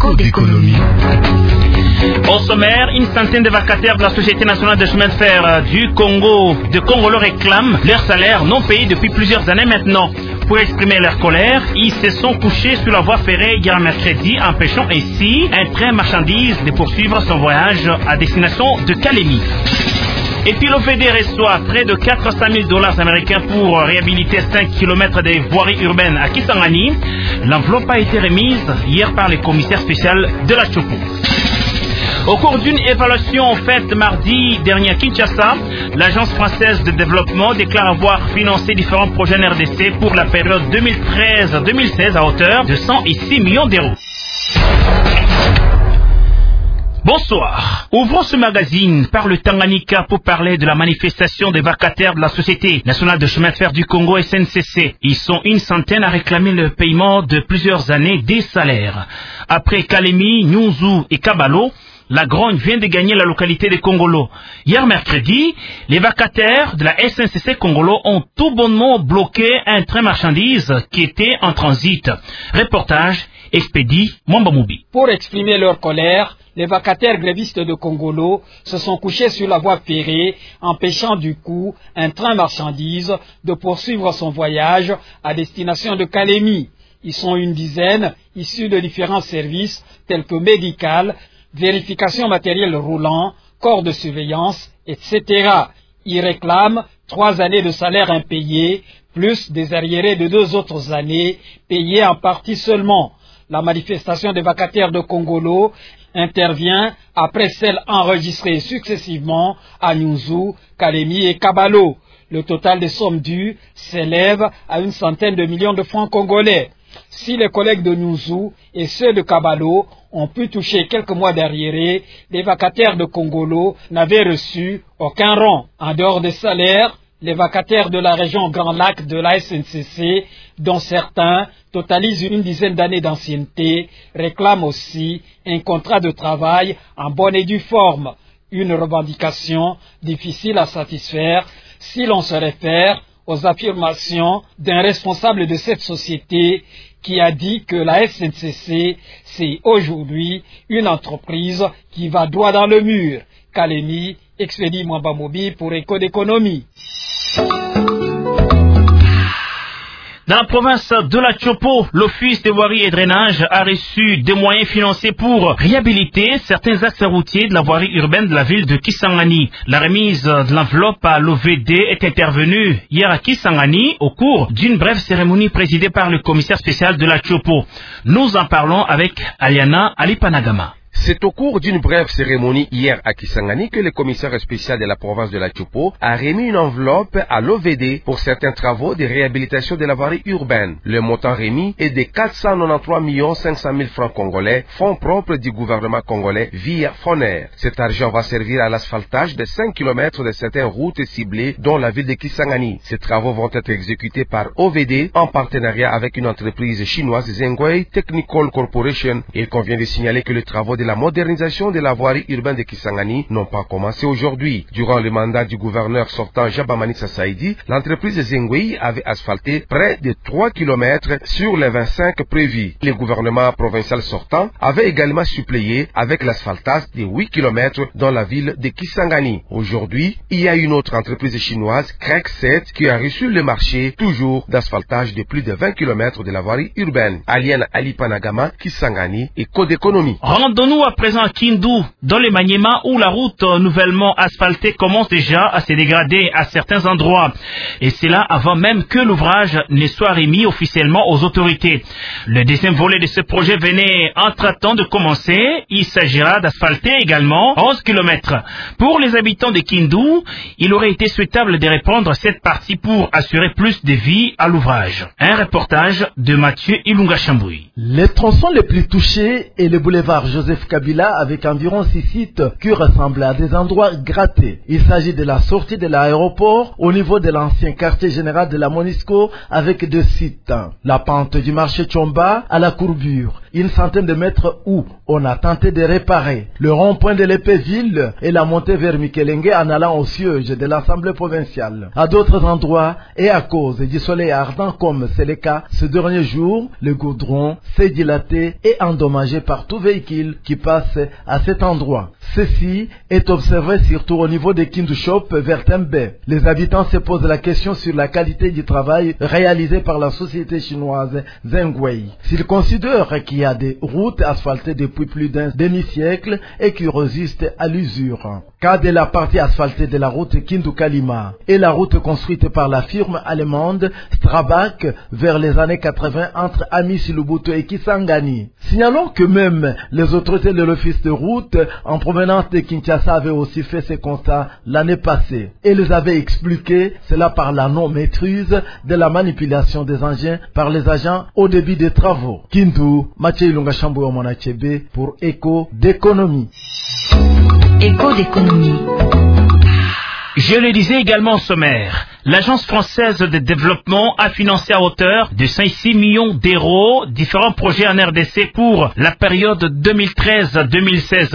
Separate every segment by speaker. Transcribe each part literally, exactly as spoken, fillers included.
Speaker 1: Écho d'économie.
Speaker 2: Au sommaire, une centaine de vacataires de la Société nationale de chemin de fer du Congo, de Congolo réclament leur salaire non payé depuis plusieurs années maintenant. Pour exprimer leur colère, ils se sont couchés sur la voie ferrée hier mercredi, empêchant ainsi un train marchandise de poursuivre son voyage à destination de Kalemi. Et puis l'O V D reçoit près de quatre cent mille dollars américains pour réhabiliter cinq kilomètres des voiries urbaines à Kisangani. L'enveloppe a été remise hier par le commissaire spécial de la Chopo. Au cours d'une évaluation faite mardi dernier à Kinshasa, l'Agence française de développement déclare avoir financé différents projets en R D C pour la période deux mille treize à deux mille seize à hauteur de cent six millions d'euros. Bonsoir. Ouvrons ce magazine par le Tanganyika pour parler de la manifestation des vacataires de la Société nationale de chemin de fer du Congo S N C C. Ils sont une centaine à réclamer le paiement de plusieurs années des salaires. Après Kalemi, Nyunzu et Kabalo, la grogne vient de gagner la localité de Congolo. Hier mercredi, les vacataires de la S N C C Congolo ont tout bonnement bloqué un train marchandise qui était en transit. Reportage expédie Mwambamoubi.
Speaker 3: Pour exprimer leur colère, les vacataires grévistes de Congolo se sont couchés sur la voie ferrée, empêchant du coup un train marchandise de poursuivre son voyage à destination de Kalemi. Ils sont une dizaine, issus de différents services tels que médical, vérification matériel roulant, corps de surveillance, et cetera. Ils réclament trois années de salaire impayés, plus des arriérés de deux autres années, payés en partie seulement. La manifestation des vacataires de Congolo intervient après celle enregistrée successivement à Nyunzu, Kalemi et Kabalo. Le total des sommes dues s'élève à une centaine de millions de francs congolais. Si les collègues de Nyunzu et ceux de Kabalo ont pu toucher quelques mois d'arriérés, les vacataires de Congolo n'avaient reçu aucun rang. En dehors des salaires, les vacataires de la région Grand Lac de la S N C C, dont certains totalisent une dizaine d'années d'ancienneté, réclament aussi un contrat de travail en bonne et due forme, une revendication difficile à satisfaire si l'on se réfère aux affirmations d'un responsable de cette société qui a dit que la S N C C, c'est aujourd'hui une entreprise qui va droit dans le mur. Kalemi, expédie Mwambamoubi pour Écho d'économie.
Speaker 2: Dans la province de la Chopo, l'Office de voirie et drainage a reçu des moyens financiers pour réhabiliter certains axes routiers de la voirie urbaine de la ville de Kisangani. La remise de l'enveloppe à l'O V D est intervenue hier à Kisangani au cours d'une brève cérémonie présidée par le commissaire spécial de la Chopo. Nous en parlons avec Aliana Alipanagama.
Speaker 4: C'est au cours d'une brève cérémonie hier à Kisangani que le commissaire spécial de la province de la Chopo a remis une enveloppe à l'O V D pour certains travaux de réhabilitation de la voirie urbaine. Le montant remis est de quatre cent quatre-vingt-treize millions cinq cent mille francs congolais, fonds propres du gouvernement congolais via Foner. Cet argent va servir à l'asphaltage de cinq kilomètres de certaines routes ciblées dont la ville de Kisangani. Ces travaux vont être exécutés par O V D en partenariat avec une entreprise chinoise Zhengwei Technical Corporation. Il convient de signaler que les travaux de la modernisation de la voirie urbaine de Kisangani n'ont pas commencé aujourd'hui. Durant le mandat du gouverneur sortant Jabamani Sasaidi, l'entreprise Zhengwei avait asphalté près de trois kilomètres sur les vingt-cinq prévus. Le gouvernement provincial sortant avait également suppléé avec l'asphaltage de huit kilomètres dans la ville de Kisangani. Aujourd'hui, il y a une autre entreprise chinoise, Crec sept, qui a reçu le marché toujours d'asphaltage de plus de vingt kilomètres de la voirie urbaine. Aliana Alipanagama, Kisangani, Écho d'économie.
Speaker 2: Rendons-nous à présent à Kindu, dans le Maniema, où la route nouvellement asphaltée commence déjà à se dégrader à certains endroits. Et c'est là avant même que l'ouvrage ne soit remis officiellement aux autorités. Le deuxième volet de ce projet venait entre-temps de commencer. Il s'agira d'asphalter également onze kilomètres. Pour les habitants de Kindu, il aurait été souhaitable de reprendre cette partie pour assurer plus de vie à l'ouvrage. Un reportage de Mathieu Ilunga Chamboui.
Speaker 5: Les tronçons les plus touchés est le boulevard Joseph Kabila avec environ six sites qui ressemblent à des endroits grattés. Il s'agit de la sortie de l'aéroport au niveau de l'ancien quartier général de la Monisco avec deux sites. La pente du marché Chomba à la courbure. une centaine de mètres où on a tenté de réparer le rond-point de l'Épée-Ville et la montée vers Mikelengue en allant au siège de l'Assemblée provinciale. À d'autres endroits, et à cause du soleil ardent comme c'est le cas ce dernier jour, le goudron s'est dilaté et endommagé par tout véhicule qui passe à cet endroit. Ceci est observé surtout au niveau de Kindushop vers Tembe. Les habitants se posent la question sur la qualité du travail réalisé par la société chinoise Zhengwei. S'ils considèrent qu'il y a des routes asphaltées depuis plus d'un demi-siècle et qui résistent à l'usure. Cas de la partie asphaltée de la route Kindu-Kalima et la route construite par la firme allemande Strabag vers les années quatre-vingts entre Amis Lubuto et Kisangani. Signalons que même les autorités de l'office de route en provenance de Kinshasa avaient aussi fait ce constat l'année passée. Et les avaient expliqué cela par la non-maîtrise de la manipulation des engins par les agents au début des travaux. Kindu, Mathieu Ilunga Chamboyo Monachebe pour Écho d'économie.
Speaker 1: Écho d'économie.
Speaker 2: Je le disais également au sommaire, l'Agence française de développement a financé à hauteur de cent six millions d'euros différents projets en R D C pour la période deux mille treize à deux mille seize.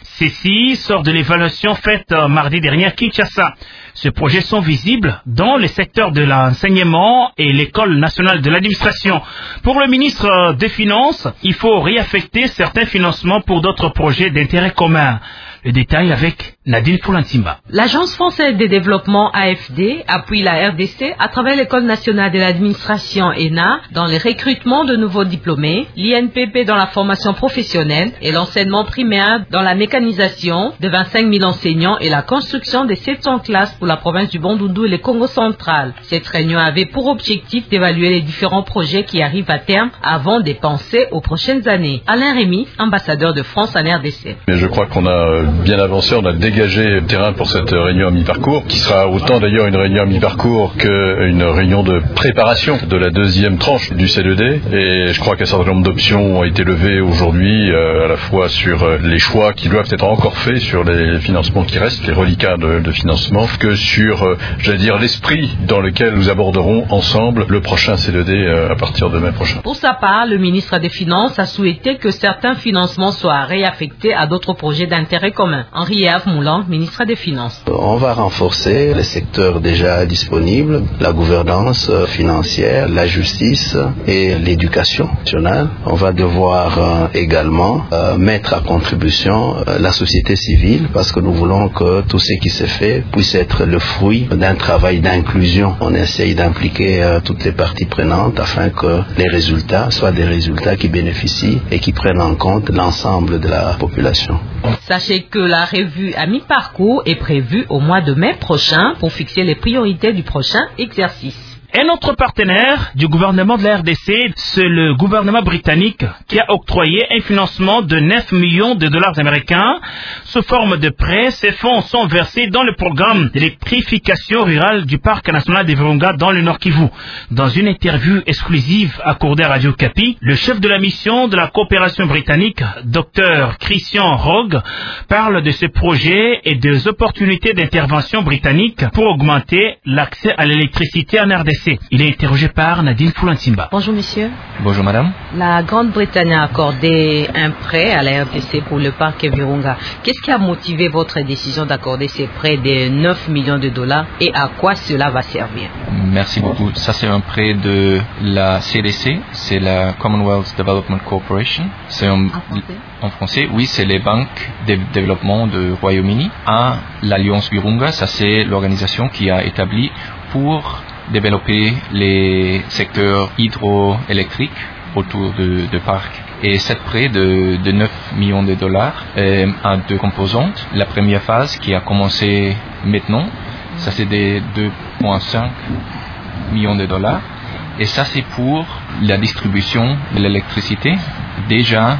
Speaker 2: Ceci sort de l'évaluation faite mardi dernier à Kinshasa. Ces projets sont visibles dans les secteurs de l'enseignement et l'École nationale de l'administration. Pour le ministre des Finances, il faut réaffecter certains financements pour d'autres projets d'intérêt commun. Le détail avec Nadine Poulantimba.
Speaker 1: L'Agence française de développement A F D appuie la R D C à travers l'École nationale de l'administration E N A dans le recrutement de nouveaux diplômés, l'I N P P dans la formation professionnelle et l'enseignement primaire dans la mécanisation de vingt-cinq mille enseignants et la construction de sept cents classes pour la province du Bandundu et le Congo central. Cette réunion avait pour objectif d'évaluer les différents projets qui arrivent à terme avant de penser aux prochaines années. Alain Rémy, ambassadeur de France en R D C.
Speaker 6: Mais je crois qu'on a bien avancé, on a dégagé le terrain pour cette réunion à mi-parcours, qui sera autant d'ailleurs une réunion à mi-parcours qu'une réunion de préparation de la deuxième tranche du C deux D. Et je crois qu'un certain nombre d'options ont été levées aujourd'hui, euh, à la fois sur les choix qui doivent être encore faits sur les financements qui restent, les reliquats de, de financement, que sur, euh, j'allais dire, l'esprit dans lequel nous aborderons ensemble le prochain C deux D euh, à partir de mai prochain.
Speaker 1: Pour sa part, le ministre des Finances a souhaité que certains financements soient réaffectés à d'autres projets d'intérêt commun. Henri-Ève Moulan, ministre des Finances.
Speaker 7: On va renforcer les secteurs déjà disponibles, la gouvernance financière, la justice et l'éducation nationale. On va devoir euh, également euh, mettre à contribution euh, la société civile parce que nous voulons que tout ce qui se fait puisse être le fruit d'un travail d'inclusion. On essaye d'impliquer euh, toutes les parties prenantes afin que les résultats soient des résultats qui bénéficient et qui prennent en compte l'ensemble de la population.
Speaker 1: Sachez que la revue à mi-parcours est prévue au mois de mai prochain pour fixer les priorités du prochain exercice.
Speaker 2: Un autre partenaire du gouvernement de la R D C, c'est le gouvernement britannique qui a octroyé un financement de neuf millions de dollars américains sous forme de prêts. Ces fonds sont versés dans le programme d'électrification rurale du parc national de Virunga dans le Nord Kivu. Dans une interview exclusive accordée à Radio Kapi, le chef de la mission de la coopération britannique, Dr Christian Rogue, parle de ce projet et des opportunités d'intervention britannique pour augmenter l'accès à l'électricité en R D C. Il est interrogé par Nadine Poulantimba.
Speaker 1: Bonjour monsieur.
Speaker 8: Bonjour madame.
Speaker 1: La Grande-Bretagne a accordé un prêt à la R D C pour le parc Virunga. Qu'est-ce qui a motivé votre décision d'accorder ces prêts de neuf millions de dollars et à quoi cela va servir?
Speaker 8: Merci beaucoup. Ça c'est un prêt de la C D C, c'est la Commonwealth Development Corporation. C'est un... En français, oui, c'est les banques de développement du Royaume-Uni. À l'Alliance Virunga, ça c'est l'organisation qui a établi pour développer les secteurs hydroélectriques autour de, de parcs. Et cette prêt de, de neuf millions de dollars euh, a deux composantes. La première phase qui a commencé maintenant, ça c'est des deux virgule cinq millions de dollars. Et ça c'est pour la distribution de l'électricité déjà,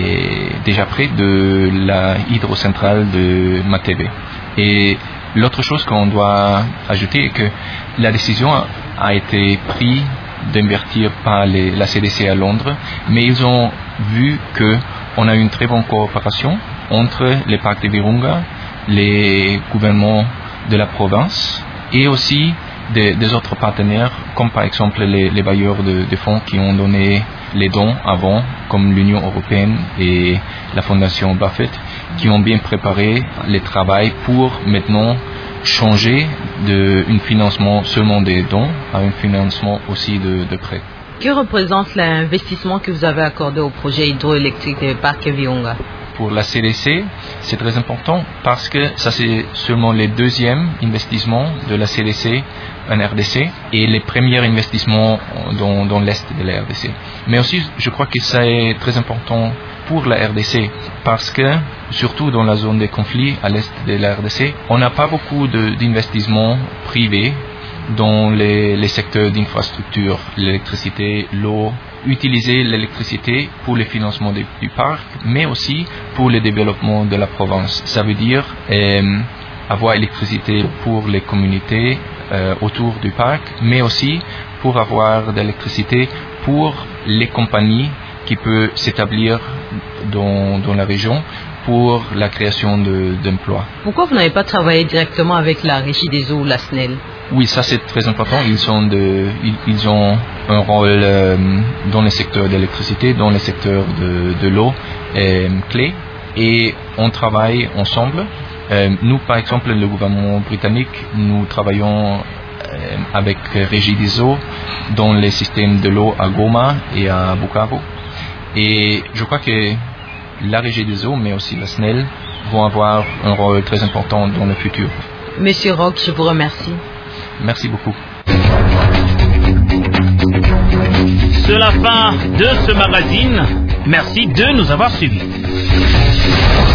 Speaker 8: et déjà près de la hydrocentrale de Matebe. Et l'autre chose qu'on doit ajouter est que la décision a été prise d'invertir par les, la C D C à Londres, mais ils ont vu qu'on a une très bonne coopération entre les parcs de Virunga, les gouvernements de la province et aussi des, des autres partenaires, comme par exemple les, les bailleurs de, de fonds qui ont donné les dons avant, comme l'Union européenne et la Fondation Buffett, qui ont bien préparé le travail pour maintenant changer d'un financement seulement des dons à un financement aussi de, de prêts.
Speaker 1: Que représente l'investissement que vous avez accordé au projet hydroélectrique du parc Virunga?
Speaker 8: Pour la C D C, c'est très important parce que ça c'est seulement le deuxième investissement de la C D C en R D C et les premiers investissements dans, dans l'Est de la R D C. Mais aussi, je crois que ça est très important pour la R D C parce que, surtout dans la zone des conflits à l'Est de la R D C, on n'a pas beaucoup de, d'investissements privés dans les, les secteurs d'infrastructure, l'électricité, l'eau, utiliser l'électricité pour le financement de, du parc, mais aussi pour le développement de la province. Ça veut dire euh, avoir l'électricité pour les communautés euh, autour du parc, mais aussi pour avoir de l'électricité pour les compagnies qui peuvent s'établir dans, dans la région pour la création de, d'emplois.
Speaker 1: Pourquoi vous n'avez pas travaillé directement avec la Régie des eaux, la S N E L?
Speaker 8: Oui, ça c'est très important. Ils, sont de, ils, ils ont un rôle euh, dans le secteur de l'électricité, dans le secteur de, de l'eau euh, clé, et on travaille ensemble. Euh, nous, par exemple, le gouvernement britannique, nous travaillons euh, avec Régie des eaux dans les systèmes de l'eau à Goma et à Bukavu. Et je crois que la Régie des eaux, mais aussi la S N E L, vont avoir un rôle très important dans le futur.
Speaker 1: Monsieur Roch, je vous remercie.
Speaker 8: Merci beaucoup.
Speaker 2: C'est la fin de ce magazine. Merci de nous avoir suivis.